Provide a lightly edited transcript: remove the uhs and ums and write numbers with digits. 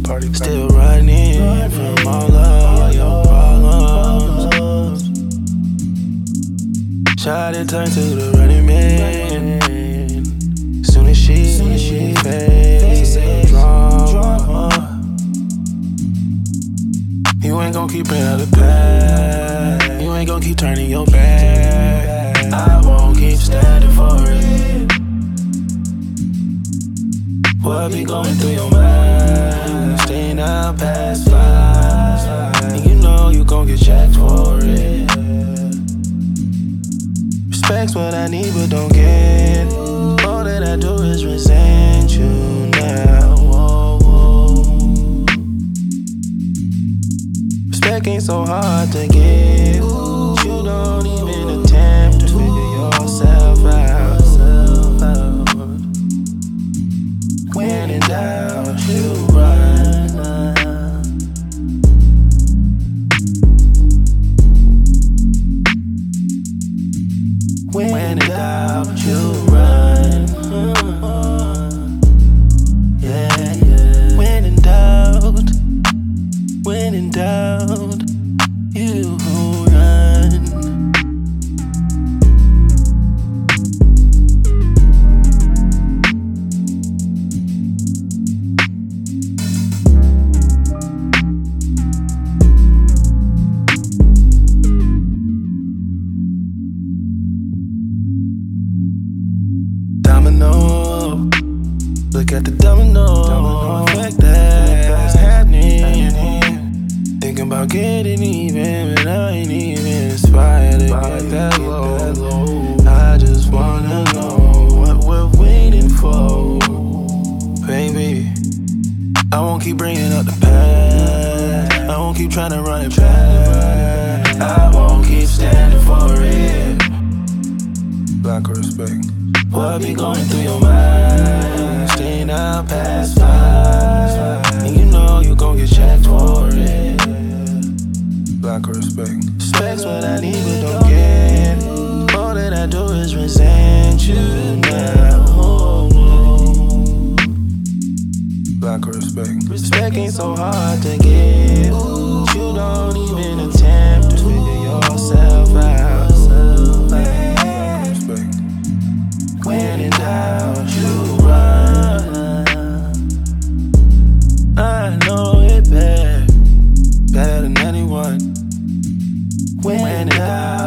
Still running from all of your problems. Shawty turned to the running man. Soon as she faced drama, you ain't gon' keep bringing up the past. You ain't gon' keep turning your back. I won't keep standing for it. What be going through your mind? Staying out past 5, and you know you gon' get checked for it. Respect's what I need but don't get. All that I do is resent you now. Respect ain't so hard to get. You don't even attempt to figure yourself out. When in doubt, you run. When in doubt, you run. Yeah, yeah. When in doubt, you run. Domino, look at the domino effect that's happening. Thinking about getting even, but I ain't even inspired to get that low. I just wanna know what we're waiting for, baby. I won't keep bringing up the past. I won't keep trying to run it back. I won't keep standing for it. Lack of respect. What be going through your mind? Staying out past 5, and you know you gon' get checked for it. Lack of respect. Respect's what I need but don't get. All that I do is resent you now. Lack of respect. Respect ain't so hard to get. You don't even attempt to figure yourself out. Respect. When in doubt, you run. I know it better than anyone. When in doubt.